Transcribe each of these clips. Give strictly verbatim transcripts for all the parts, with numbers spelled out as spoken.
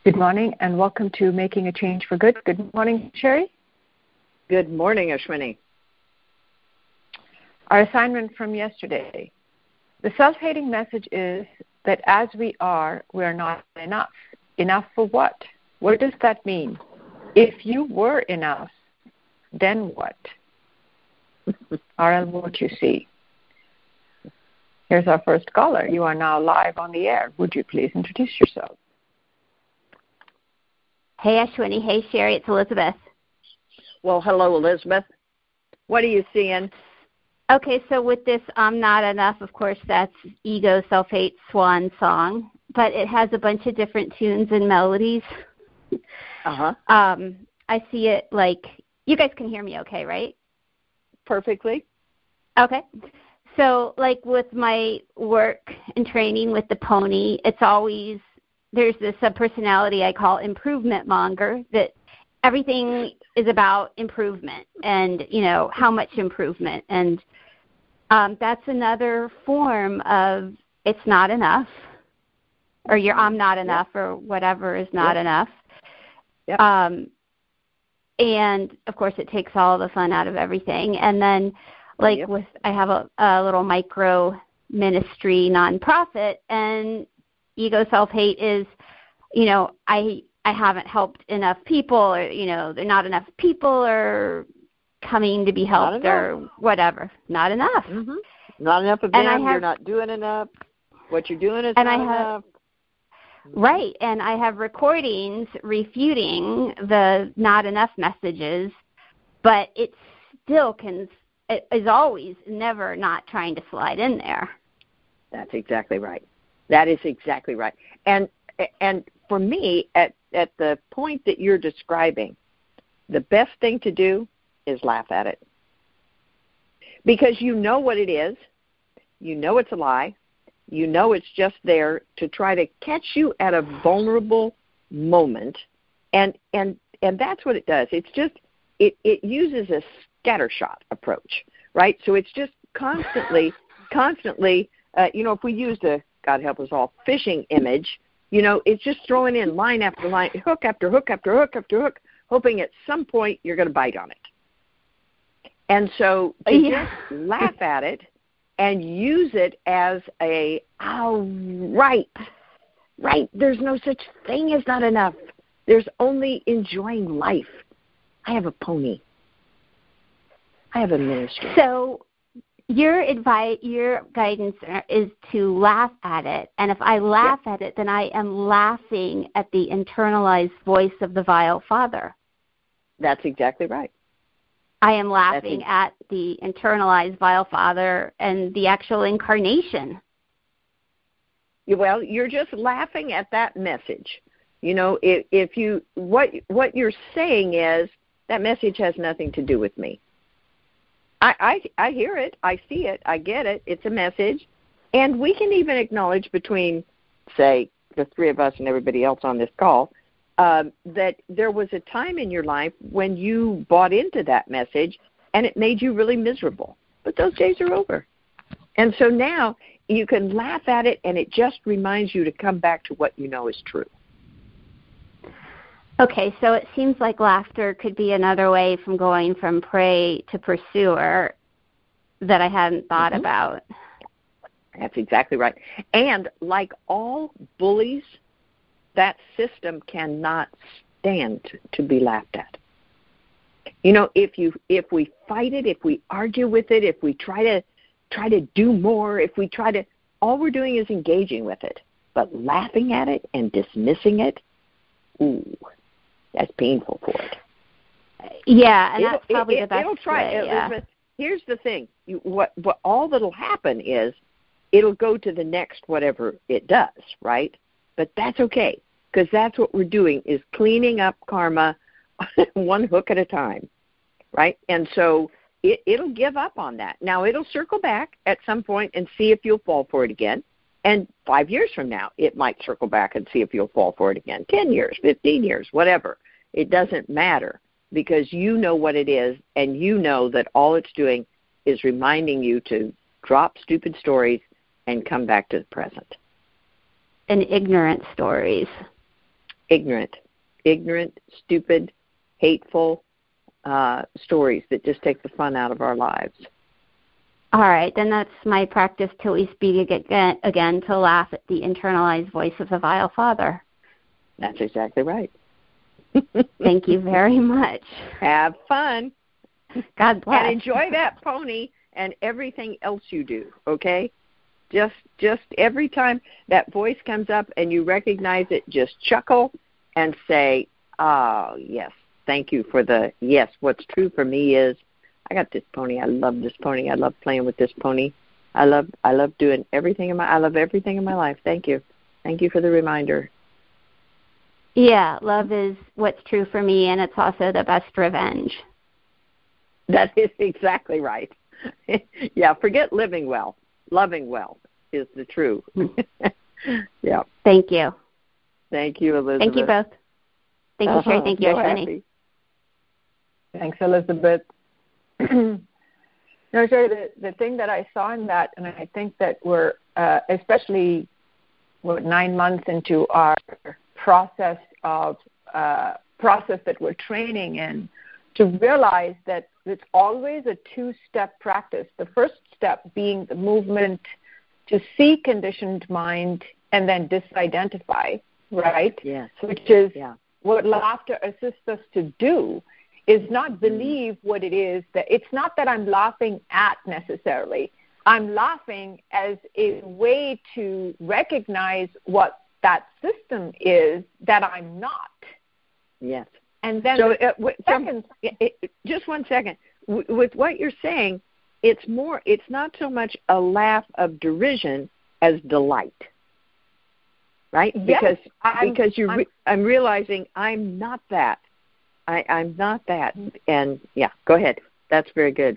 Good morning and welcome to Making a Change for Good. Good morning, Sherry. Good morning, Ashwini. Our assignment from yesterday. The self-hating message is that as we are, we are not enough. Enough for what? What does that mean? If you were enough, then what? R L, what you see. Here's our first caller. You are now live on the air. Would you please introduce yourself? Hey, Ashwini. Hey, Sherry. It's Elizabeth. Well, hello, Elizabeth. What are you seeing? Okay, so with this I'm Not Enough, of course, that's Ego, Self-Hate, Swan Song, but it has a bunch of different tunes and melodies. Uh-huh. Um, I see it like, you guys can hear me okay, right? Perfectly. Okay. So, like with my work and training with the pony, it's always, there's this subpersonality I call improvement monger, that everything is about improvement and, you know, how much improvement. And um, that's another form of it's not enough, or your I'm not enough, yep. or whatever is not yep. enough. Yep. Um, and, of course, it takes all the fun out of everything. And then, like, yep. with I have a, a little micro ministry nonprofit, and Ego Self-Hate is, you know, I I haven't helped enough people, or, you know, there are not enough people are coming to be helped or whatever. Not enough. Mm-hmm. Not enough of them. Have, you're not doing enough. What you're doing is and not I have, enough. Right. And I have recordings refuting the not enough messages, but it still can, it is always never not trying to slide in there. That's exactly right. That is exactly right. And and for me, at, at the point that you're describing, the best thing to do is laugh at it. Because you know what it is. You know it's a lie. You know it's just there to try to catch you at a vulnerable moment. And and, and that's what it does. It's just, it, it uses a scattershot approach, right? So it's just constantly, constantly, uh, you know, if we used a, God help us all, fishing image, you know, it's just throwing in line after line, hook after hook after hook after hook, hoping at some point you're going to bite on it. And so to yeah. just laugh at it and use it as a, oh, right, right, there's no such thing as not enough. There's only enjoying life. I have a pony. I have a ministry. So your advice, your guidance is to laugh at it. And if I laugh yep. at it, then I am laughing at the internalized voice of the vile father. That's exactly right. I am laughing at the internalized vile father and the actual incarnation. Well, you're just laughing at that message. You know, if, if you what what you're saying is that message has nothing to do with me. I, I I hear it, I see it, I get it. It's a message, and we can even acknowledge between, say, the three of us and everybody else on this call, um, that there was a time in your life when you bought into that message, and it made you really miserable. But those days are over, and so now you can laugh at it, and it just reminds you to come back to what you know is true. Okay, so it seems like laughter could be another way from going from prey to pursuer that I hadn't thought mm-hmm. about. That's exactly right. And like all bullies, that system cannot stand to be laughed at. You know, if you if we fight it, if we argue with it, if we try to try to do more, if we try to, all we're doing is engaging with it. But laughing at it and dismissing it, ooh, that's painful for it. Yeah, and it'll, that's probably it, the best it'll try, way. Elizabeth, Yeah. Here's the thing. You, what, what, all that'll happen is it'll go to the next whatever it does, right? But that's okay, because that's what we're doing is cleaning up karma one hook at a time, right? And so it, it'll give up on that. Now, it'll circle back at some point and see if you'll fall for it again. And five years from now, it might circle back and see if you'll fall for it again. Ten years, fifteen years, whatever. It doesn't matter, because you know what it is, and you know that all it's doing is reminding you to drop stupid stories and come back to the present. And ignorant stories. ignorant, ignorant, stupid, hateful uh, stories that just take the fun out of our lives. All right, then that's my practice till we speak again, again to laugh at the internalized voice of the vile father. That's exactly right. Thank you very much. Have fun. God bless. And enjoy that pony and everything else you do, okay? Just just every time that voice comes up and you recognize it, just chuckle and say, oh, yes, thank you for the, yes, what's true for me is, I got this pony. I love this pony. I love playing with this pony. I love I love doing everything in my I love everything in my life. Thank you. Thank you for the reminder. Yeah, love is what's true for me, and it's also the best revenge. That is exactly right. Yeah, forget living well. Loving well is the true. Yeah. Thank you. Thank you, Elizabeth. Thank you both. Thank you, uh-huh. Sherry. Thank you, so Ashwini. Happy. Thanks, Elizabeth. No, Sherry, the, the thing that I saw in that, and I think that we're, uh, especially what, nine months into our process of uh, process that we're training in, to realize that it's always a two-step practice. The first step being the movement to see conditioned mind and then disidentify, right? Yes. Which is yeah. what laughter assists us to do, is not believe what it is. That it's not that I'm laughing at necessarily. I'm laughing as a way to recognize what that system is that I'm not. Yes. And then so, the uh, w- from, second, it, it, just one second. W- with what you're saying, it's more. It's not so much a laugh of derision as delight, right? Yes, because I'm, because you, I'm, re- I'm realizing I'm not that. I, I'm not that. And yeah, go ahead. That's very good.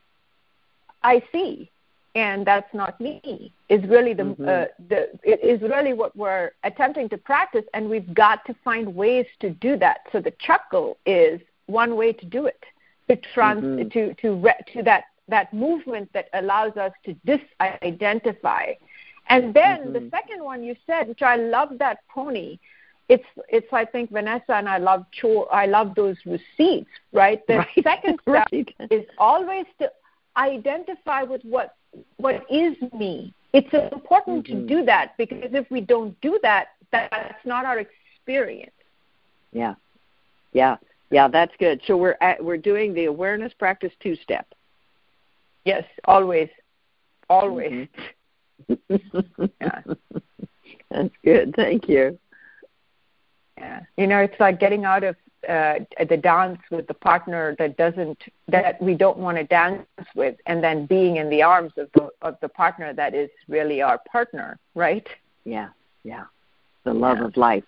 I see, and that's not me. Is really the Mm-hmm. uh, the it is really what we're attempting to practice, and we've got to find ways to do that. So the chuckle is one way to do it. To trans mm-hmm. to to re- to that that movement that allows us to disidentify. And then mm-hmm. the second one you said, which I love, that pony. It's it's I think Vanessa and I love cho- I love those receipts, right? The right. second step right. is always to identify with what what is me. It's important mm-hmm. to do that, because if we don't do that, that's not our experience. Yeah, yeah, yeah. That's good. So we're at, we're doing the awareness practice two step. Yes, always, always. Mm-hmm. Yeah. That's good. Thank you. Yeah, you know, it's like getting out of uh, the dance with the partner that doesn't, that we don't want to dance with, and then being in the arms of the of the partner that is really our partner, right? Yeah, yeah. The love yeah. of life.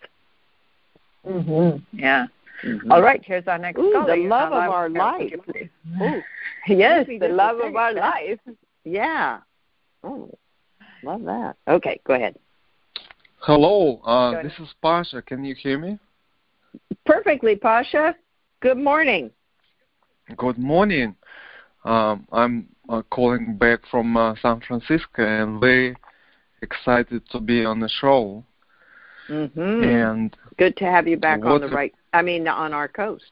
Mm-hmm. Yeah. Mm-hmm. All right, here's our next Ooh, caller. the love Now, of our life. Ooh. Yes, the just love of our life. Yeah. Oh, love that. Okay, go ahead. Hello, uh, this is Pasha. Can you hear me? Perfectly, Pasha. Good morning. Good morning. Um, I'm uh, calling back from uh, San Francisco and very excited to be on the show. Mm-hmm. And good to have you back on the a... right. I mean, on our coast.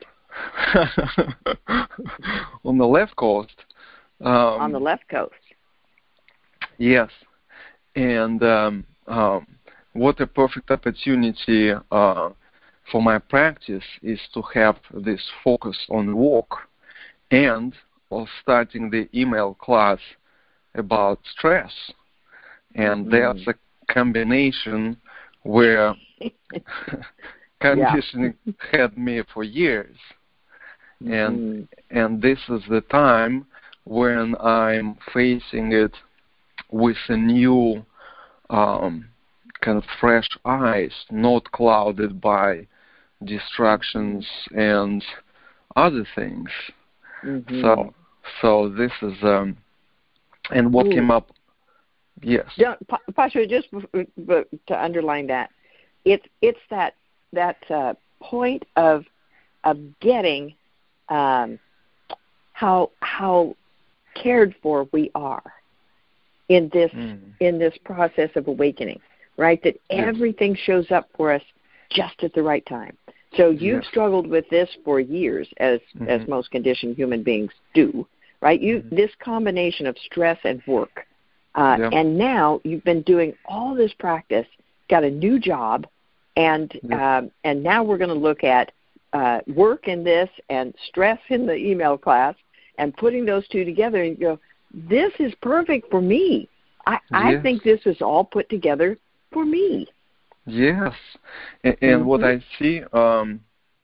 On the left coast. Um, on the left coast. Yes, and um, um, what a perfect opportunity uh, for my practice is to have this focus on work and of starting the email class about stress. And mm-hmm. that's a combination where conditioning yeah. had me for years. Mm-hmm. And and this is the time when I'm facing it with a new um, kind of fresh eyes, not clouded by distractions and other things. Mm-hmm. So, so this is um, and what Ooh. came up. Yes, Pasha, just to underline that, it's it's that that uh, point of of getting um, how how cared for we are in this mm. in this process of awakening, right? That yes. everything shows up for us just at the right time. So you've yes. struggled with this for years, as mm-hmm. as most conditioned human beings do, right? You mm-hmm. this combination of stress and work, uh, yeah. and now you've been doing all this practice, got a new job, and yeah. um, and now we're going to look at uh, work in this and stress in the email class, and putting those two together, and you go, this is perfect for me. I, yes. I think this was all put together for me. Yes, and, and mm-hmm. what I see um,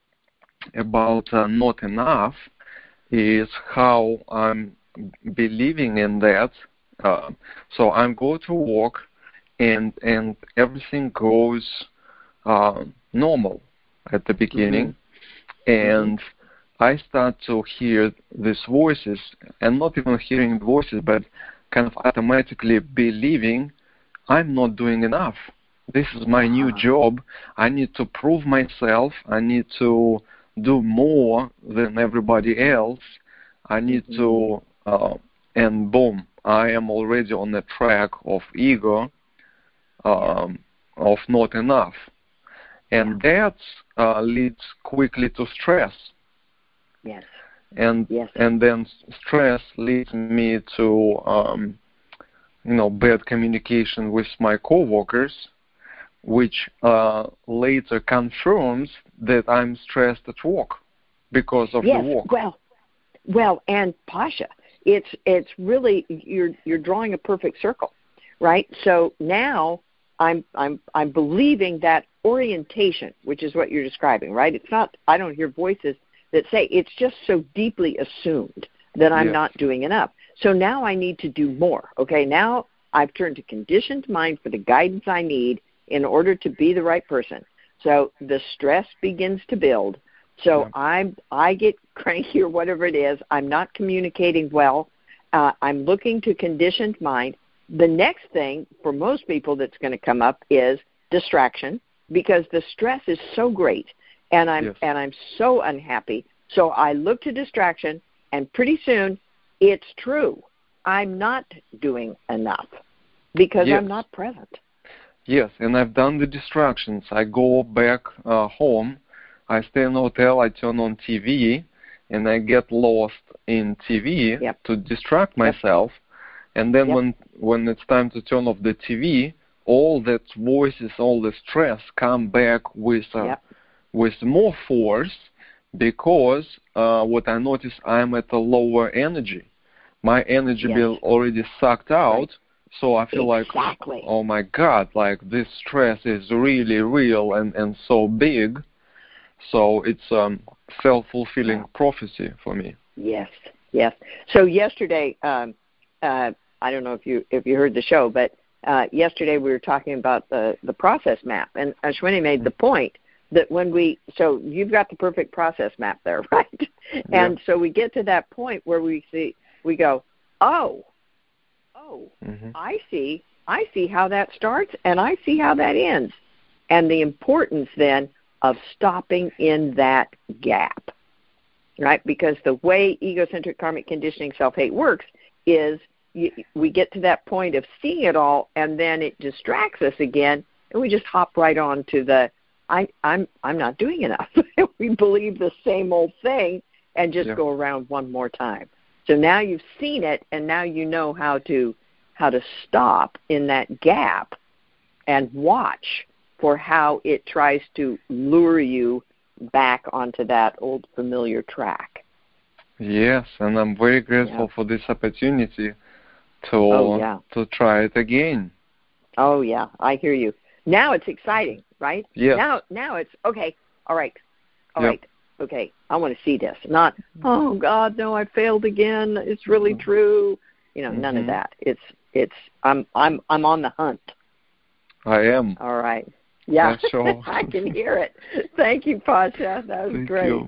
about uh, not enough is how I'm believing in that. Uh, so I'm going to work, and and everything goes uh, normal at the beginning, mm-hmm. and mm-hmm. I start to hear these voices, and not even hearing voices, but kind of automatically believing I'm not doing enough. This is my new job. I need to prove myself. I need to do more than everybody else. I need mm-hmm. to, uh, and boom, I am already on the track of ego, um, yeah. of not enough. And yeah. that uh, leads quickly to stress. Yes. And yes. and then stress leads me to, um, you know, bad communication with my coworkers, which uh, later confirms that I'm stressed at work because of yes, the work. Well, well, and Pasha, it's it's really you're you're drawing a perfect circle, right? So now I'm I'm I'm believing that orientation, which is what you're describing, right? It's not. I don't hear voices that say it's just so deeply assumed that I'm yes. not doing enough. So now I need to do more. Okay, now I've turned to conditioned mind for the guidance I need in order to be the right person. So the stress begins to build. So yeah. I'm, I get cranky or whatever it is. I'm not communicating well. Uh, I'm looking to conditioned mind. The next thing for most people that's going to come up is distraction, because the stress is so great, and I'm yes. and I'm so unhappy. So I look to distraction, and pretty soon it's true. I'm not doing enough because yes. I'm not present. Yes, and I've done the distractions. I go back uh, home, I stay in a hotel, I turn on T V, and I get lost in T V yep. to distract myself. Yep. And then yep. when when it's time to turn off the T V, all that voices, all the stress come back with uh, yep. with more force, because uh, what I notice, I'm at a lower energy. My energy yes. bill already sucked out. Right. So I feel exactly. like, oh my God, like this stress is really real and, and so big. So it's um self-fulfilling yeah. prophecy for me. Yes, yes. So yesterday, um, uh, I don't know if you if you heard the show, but uh, yesterday we were talking about the, the process map, and Ashwini made the point that when we, so you've got the perfect process map there, right? Yeah. And so we get to that point where we see, we go, oh, oh, mm-hmm. I see, I see how that starts, and I see how that ends. And the importance then of stopping in that gap, right? Because the way egocentric karmic conditioning self-hate works is you, we get to that point of seeing it all, and then it distracts us again, and we just hop right on to the, I, I'm I'm not doing enough. We believe the same old thing and just yeah. go around one more time. So now you've seen it, and now you know how to how to stop in that gap and watch for how it tries to lure you back onto that old familiar track. Yes, and I'm very grateful yeah. for this opportunity to oh, yeah. to try it again. Oh yeah, I hear you. Now it's exciting, right? Yes. Now now it's okay, all right. All yep. right. Okay. I want to see this. Not, oh God, no, I failed again. It's really true. You know, mm-hmm. none of that. It's it's I'm I'm I'm on the hunt. I am. All right. Yeah, sure. I can hear it. Thank you, Pasha. That was Thank great. You.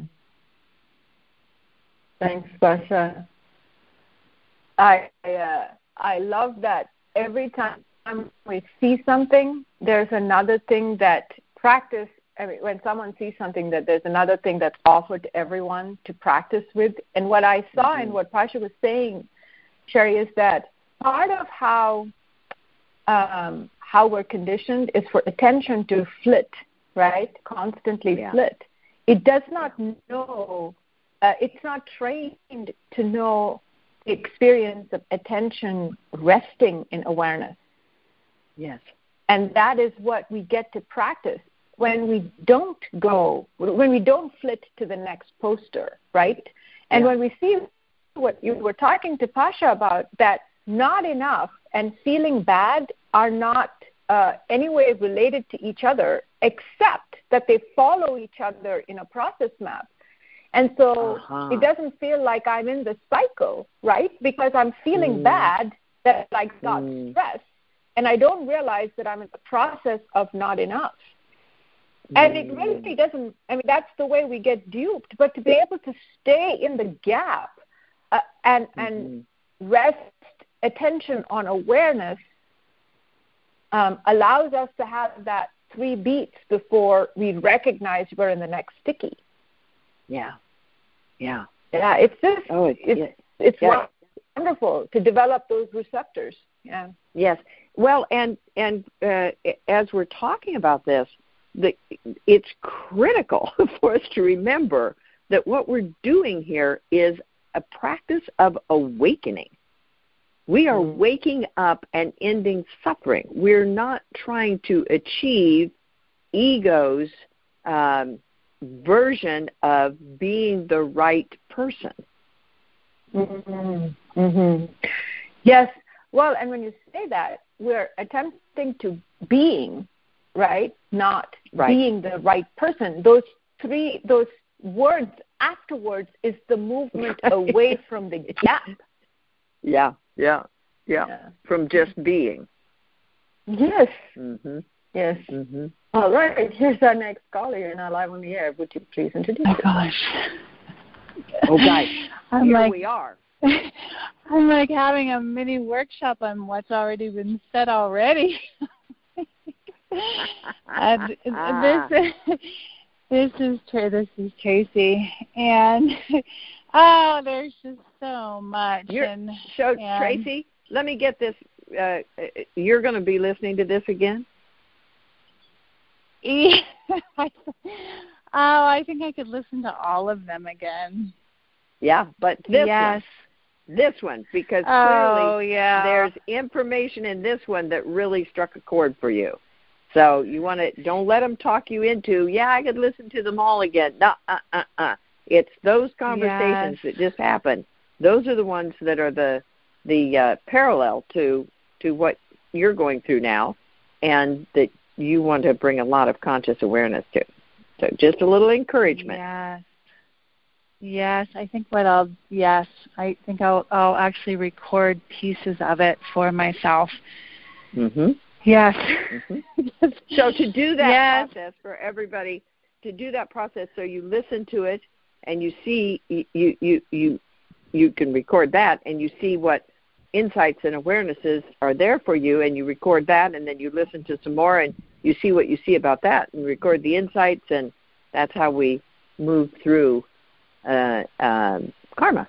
Thanks, Pasha. I uh, I love that every time we see something, there's another thing that practice. I mean, when someone sees something, that there's another thing that's offered to everyone to practice with. And what I saw mm-hmm. and what Pasha was saying, Sherry, is that part of how um, how we're conditioned is for attention to flit right? Constantly yeah. split. It does not know, uh, it's not trained to know the experience of attention resting in awareness. Yes. And that is what we get to practice when we don't go, when we don't flit to the next poster, right? And yeah. when we see what you were talking to Pasha about, that not enough and feeling bad are not uh, anyway related to each other, except that they follow each other in a process map. And so uh-huh. it doesn't feel like I'm in the cycle, right? Because I'm feeling mm. bad that I got mm. stressed, and I don't realize that I'm in the process of not enough. And it really doesn't, I mean, that's the way we get duped. But to be able to stay in the gap uh, and, mm-hmm. and rest attention on awareness um, allows us to have that three beats before we recognize we're in the next sticky. Yeah. Yeah. Yeah, it's just, oh, it, it's, yeah. it's yeah. wonderful to develop those receptors. Yeah. Yes. Well, and, and uh, as we're talking about this, The, it's critical for us to remember that what we're doing here is a practice of awakening. We are mm-hmm. waking up and ending suffering. We're not trying to achieve ego's um, version of being the right person. Mm-hmm. Mm-hmm. Yes. Well, and when you say that, we're attempting to being, right? Not right. being the right person. Those three, those words afterwards is the movement away from the gap. Yeah, yeah, yeah. yeah. From just being. Yes. Mm-hmm. Yes. Mm-hmm. All right. Here's our next caller. You're now live on the air. Would you please introduce yourself? Oh, gosh. Oh, guys. I'm Here like, we are. I'm like having a mini workshop on what's already been said already. And this, this is this is Tracy, and oh, there's just so much. You're, and so and, Tracy, let me get this. Uh, you're going to be listening to this again? Yeah, oh, I think I could listen to all of them again. Yeah, but this yes. one, this one, because oh, clearly yeah. there's information in this one that really struck a chord for you. So you want to, don't let them talk you into, yeah, I could listen to them all again. No, uh, uh, uh. It's those conversations yes. that just happen. Those are the ones that are the the uh, parallel to to what you're going through now, and that you want to bring a lot of conscious awareness to. So just a little encouragement. Yes. Yes, I think what I'll, yes, I think I'll, I'll actually record pieces of it for myself. Mm-hmm. Yes. Mm-hmm. So to do that yes. process for everybody, to do that process so you listen to it and you see, you, you, you, you can record that and you see what insights and awarenesses are there for you, and you record that, and then you listen to some more and you see what you see about that and record the insights, and that's how we move through uh, um, karma.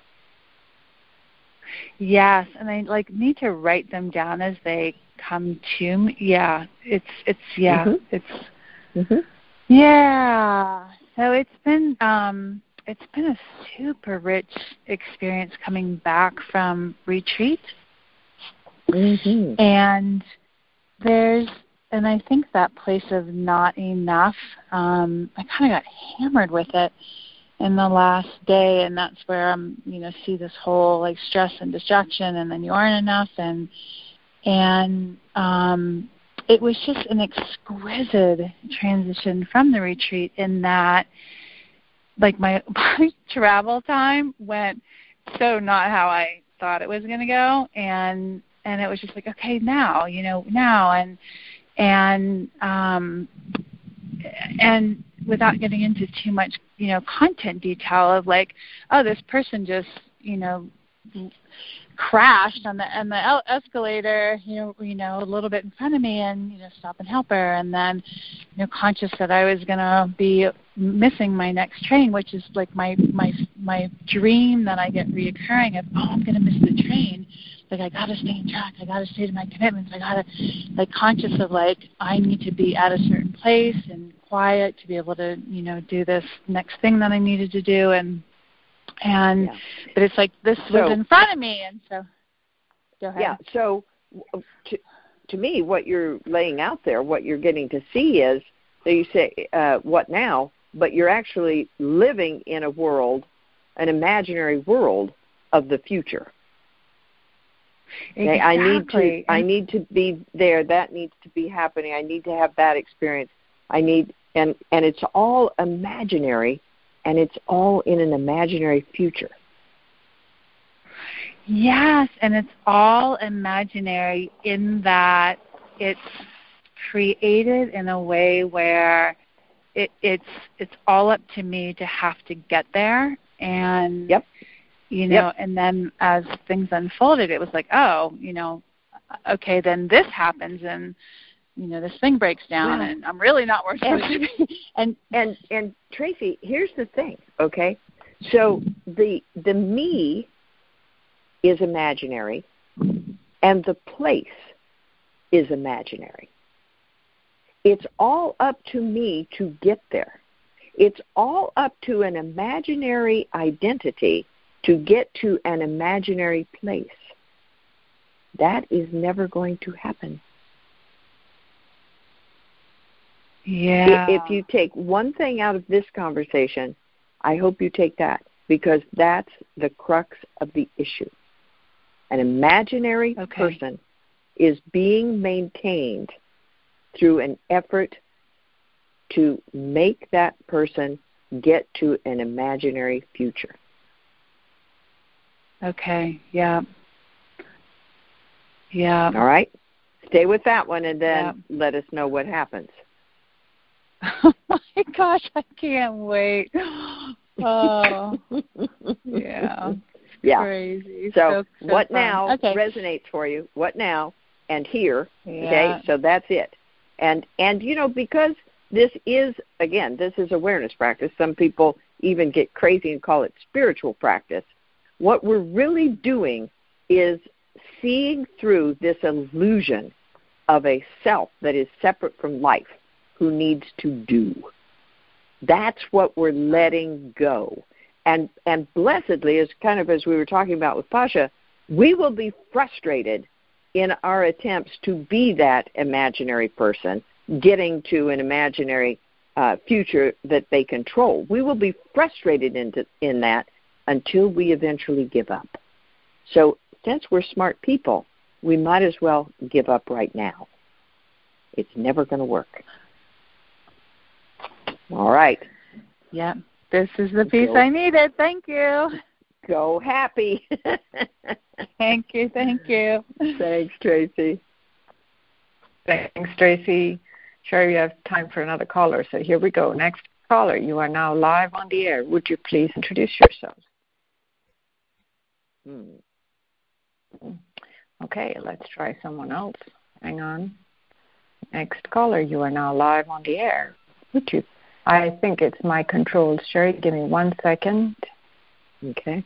Yes, and I like need to write them down as they come to me. Yeah, it's it's yeah, mm-hmm. it's mm-hmm. yeah. So it's been um, it's been a super rich experience coming back from retreat, mm-hmm. and there's and I think that place of not enough. Um, I kind of got hammered with it in the last day, and that's where I'm, you know, see this whole like stress and distraction, and then you aren't enough, and and um, it was just an exquisite transition from the retreat in that, like my, my travel time went so not how I thought it was going to go, and and it was just like, okay, now, you know, now, and and um, and without getting into too much, you know, content detail of like, oh, this person just, you know, crashed on the on the escalator, you know, you know, a little bit in front of me, and you know, stop and help her, and then, you know, conscious that I was gonna be missing my next train, which is like my my my dream that I get reoccurring of, oh, I'm gonna miss the train, like I gotta stay on track, I gotta stay to my commitments, I gotta, like, conscious of like I need to be at a certain place and quiet to be able to, you know, do this next thing that I needed to do, and and yeah. but it's like this so, was in front of me, and so go ahead. Yeah. So to to me, what you're laying out there, what you're getting to see is that you say, uh, "What now?" But you're actually living in a world, an imaginary world of the future. Exactly. Okay, I need to I need to be there. That needs to be happening. I need to have that experience. I need and and it's all imaginary, and it's all in an imaginary future. Yes, and it's all imaginary in that it's created in a way where it, it's it's all up to me to have to get there, and yep. you know, yep. and then as things unfolded, it was like, oh, you know, okay, then this happens, and you know, this thing breaks down, yeah. and I'm really not where I'm supposed to be. And and and Tracy, here's the thing, okay? So the the me is imaginary, and the place is imaginary. It's all up to me to get there. It's all up to an imaginary identity to get to an imaginary place. That is never going to happen. Yeah. If you take one thing out of this conversation, I hope you take that, because that's the crux of the issue. An imaginary okay. person is being maintained through an effort to make that person get to an imaginary future. Okay, yeah. Yeah. All right? Stay with that one, and then yeah. let us know what happens. Oh, my gosh, I can't wait. Oh, yeah. Yeah. Crazy. So, so, so what fun. now okay. resonates for you? What now and here, yeah. okay? So that's it. And, and you know, because this is, again, this is awareness practice. Some people even get crazy and call it spiritual practice. What we're really doing is seeing through this illusion of a self that is separate from life, who needs to do. That's what we're letting go. And and blessedly, as kind of as we were talking about with Pasha, we will be frustrated in our attempts to be that imaginary person, getting to an imaginary uh, future that they control. We will be frustrated into, in that until we eventually give up. So since we're smart people, we might as well give up right now. It's never going to work. All right. Yeah, this is the piece go. I needed. Thank you. Go happy. Thank you, thank you. Thanks, Tracy. Thanks, Tracy. Sure, we have time for another caller, so here we go. Next caller, you are now live on the air. Would you please introduce yourself? Hmm. Okay, let's try someone else. Hang on. Next caller, you are now live on the air. Would you? I think it's my controls. Sherry, give me one second. Okay.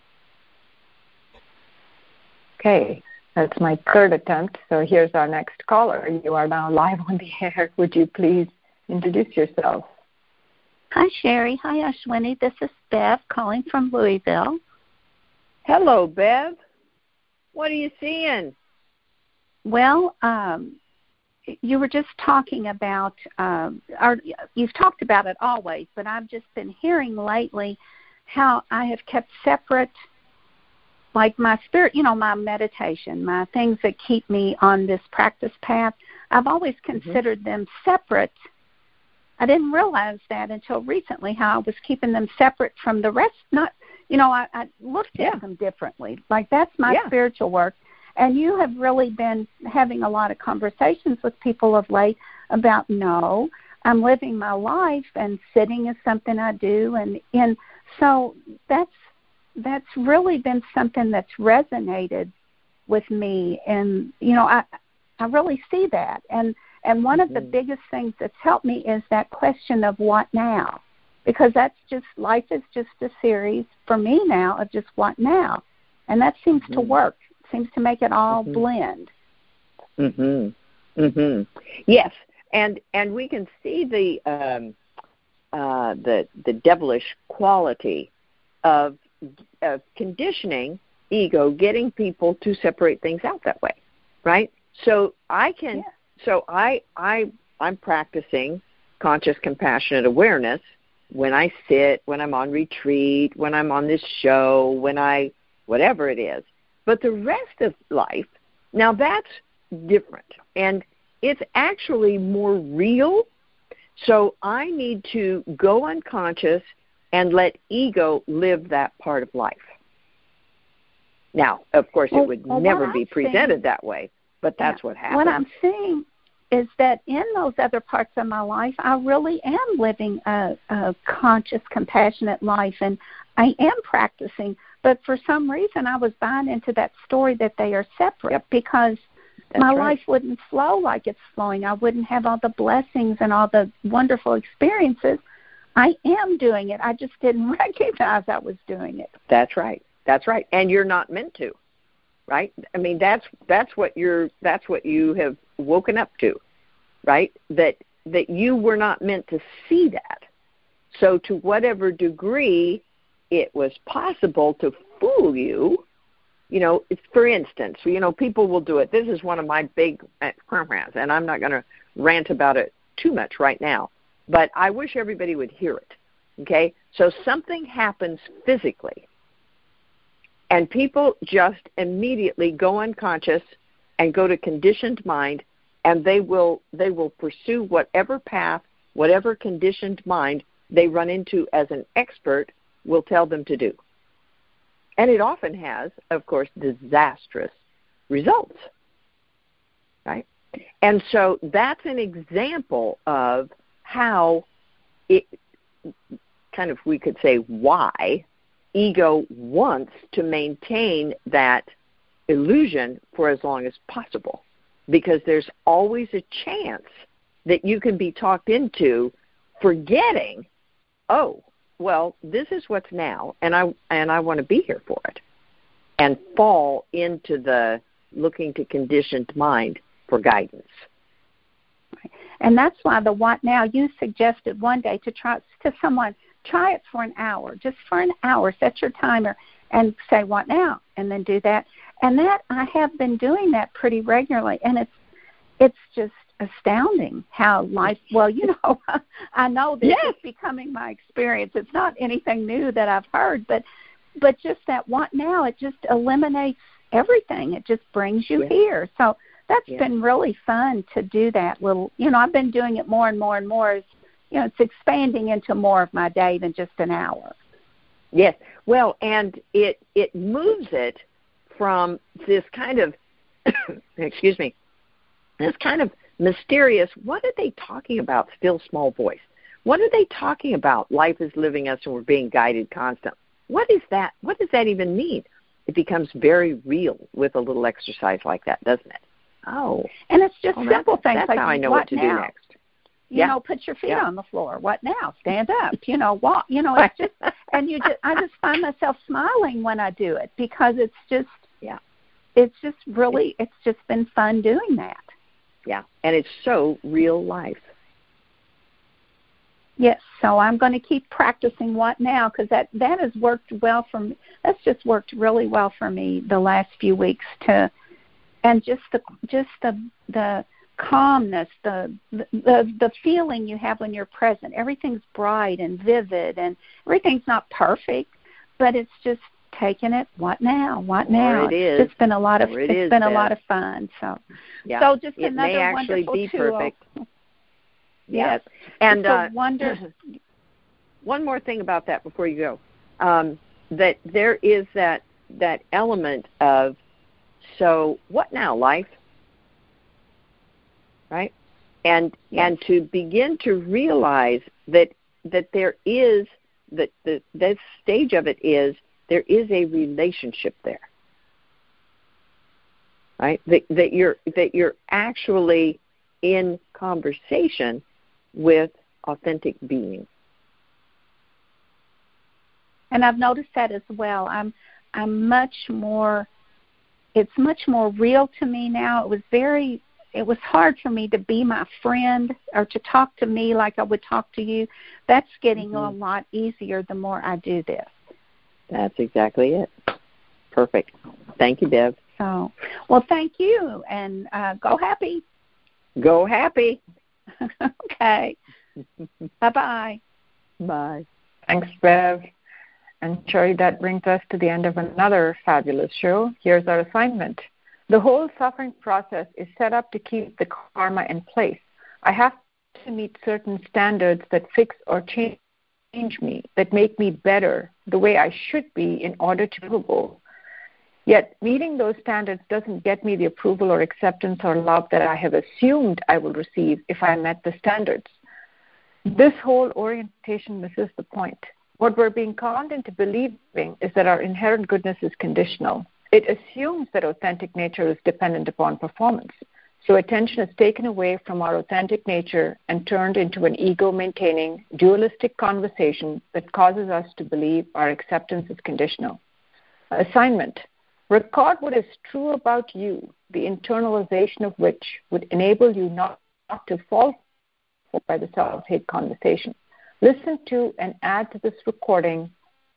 Okay, that's my third attempt. So here's our next caller. You are now live on the air. Would you please introduce yourself? Hi, Sherry. Hi, Ashwini. This is Bev calling from Louisville. Hello, Bev. What are you seeing? Well, um, you were just talking about, um, or you've talked about it always, but I've just been hearing lately how I have kept separate, like my spirit, you know, my meditation, my things that keep me on this practice path. I've always considered mm-hmm. them separate. I didn't realize that until recently, how I was keeping them separate from the rest. Not, you know, I, I looked yeah. at them differently. Like, that's my yeah. spiritual work. And you have really been having a lot of conversations with people of late about, no, I'm living my life, and sitting is something I do. And, and so that's that's really been something that's resonated with me. And, you know, I I really see that. And, and one mm-hmm. of the biggest things that's helped me is that question of what now? Because that's just, life is just a series for me now of just what now. And that seems mm-hmm. to work seems to make it all mm-hmm. blend. Mhm. Mhm. Yes, and and we can see the um, uh, the the devilish quality of of conditioning ego, getting people to separate things out that way, right? So I can. Yeah. So I I I'm practicing conscious compassionate awareness when I sit, when I'm on retreat, when I'm on this show, when I whatever it is. But the rest of life, now that's different, and it's actually more real. So I need to go unconscious and let ego live that part of life. Now, of course, well, it would well, never I'm be presented seeing, that way, but that's yeah, what happens. What I'm seeing is that in those other parts of my life, I really am living a, a conscious, compassionate life, and I am practicing. But for some reason, I was buying into that story that they are separate Yep. because That's my right. life wouldn't flow like it's flowing. I wouldn't have all the blessings and all the wonderful experiences. I am doing it. I just didn't recognize I was doing it. That's right. That's right. And you're not meant to, right? I mean, that's that's what you're that's what you have woken up to, right? That that you were not meant to see that. So to whatever degree it was possible to fool you, you know, for instance, you know, people will do it. This is one of my big programs, and I'm not going to rant about it too much right now, but I wish everybody would hear it, okay? So something happens physically, and people just immediately go unconscious and go to conditioned mind, and they will they will pursue whatever path, whatever conditioned mind they run into as an expert will tell them to do. And it often has, of course, disastrous results, right? And so that's an example of how it, kind of we could say why, ego wants to maintain that illusion for as long as possible, because there's always a chance that you can be talked into forgetting, oh, well, this is what's now, and I and I want to be here for it, and fall into the looking to conditioned mind for guidance. And that's why the what now, you suggested one day to try to someone, try it for an hour, just for an hour, set your timer and say what now, and then do that. And that I have been doing that pretty regularly, and it's it's just astounding how life, well, you know, I know this yes. is becoming my experience. It's not anything new that I've heard, but but just that what now, it just eliminates everything. It just brings you yes. here. So that's yes. been really fun to do that little, you know, I've been doing it more and more and more. As, you know, it's expanding into more of my day than just an hour. Yes. Well, and it it moves it from this kind of, excuse me, this kind of mysterious, what are they talking about, still small voice? What are they talking about, life is living us and we're being guided constantly? What is that? What does that even mean? It becomes very real with a little exercise like that, doesn't it? Oh. And it's just oh, simple that's, things that's like how I know what what to now? do next. You yeah. know, put your feet yeah. on the floor. What now? Stand up. You know, walk. You know, it's just, and you just, I just find myself smiling when I do it because it's just, yeah, it's just really, it's just been fun doing that. Yeah, and it's so real life. Yes, so I'm going to keep practicing what now, because that, that has worked well for me. That's just worked really well for me the last few weeks to, and just the just the the calmness, the the the feeling you have when you're present. Everything's bright and vivid, and everything's not perfect, but it's just taking it. What now? What now? Or it is. It's just been a lot of. Or it it's is, been a Beth. lot of fun. So, yeah. so just it another may actually wonderful be tool. perfect. Yes, and it's uh, a wonder. One more thing about that before you go, um, that there is that that element of, so what now, life? Right? And yes. and to begin to realize that that there is that the that stage of it is there is a relationship there. Right? That that you're that you're actually in conversation with authentic being. And I've noticed that as well. I'm I'm much more it's much more real to me now. It was very, it was hard for me to be my friend or to talk to me like I would talk to you. That's getting mm-hmm. a lot easier the more I do this. That's exactly it. Perfect. Thank you, Bev. So, well, thank you, and uh, go happy. Go happy. Okay. Bye-bye. Bye. Thanks, Bev. And Sherry, that brings us to the end of another fabulous show. Here's our assignment. The whole suffering process is set up to keep the karma in place. I have to meet certain standards that fix or change me, that make me better, the way I should be in order to be livable. Yet meeting those standards doesn't get me the approval or acceptance or love that I have assumed I will receive if I met the standards. This whole orientation misses the point. What we're being conned into believing is that our inherent goodness is conditional. It assumes that authentic nature is dependent upon performance. So attention is taken away from our authentic nature and turned into an ego-maintaining, dualistic conversation that causes us to believe our acceptance is conditional. Assignment. Record what is true about you, the internalization of which would enable you not, not to fall by the self-hate conversation. Listen to and add to this recording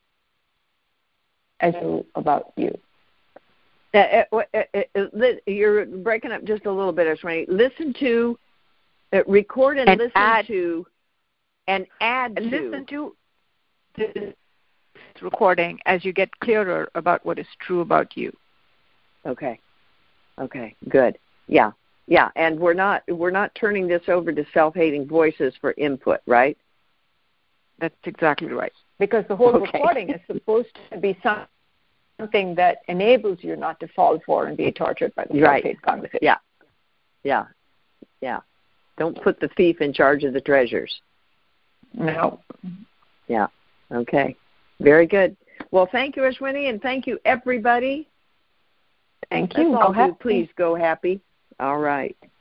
as you about you. Uh, uh, uh, uh, you're breaking up just a little bit, Ashwini. Listen to, uh, record and, and listen add, to, and add to. Listen to this recording as you get clearer about what is true about you. Okay. Okay. Good. Yeah. Yeah. And we're not we're not turning this over to self-hating voices for input, right? That's exactly right. Because the whole okay. recording is supposed to be some. Something that enables you not to fall for and be tortured by the right. self-hate conversation. Yeah, yeah, yeah. Don't put the thief in charge of the treasures. No. Yeah. Okay. Very good. Well, thank you, Ashwini, and thank you, everybody. Thank you. That's all go happy. Please go happy. All right.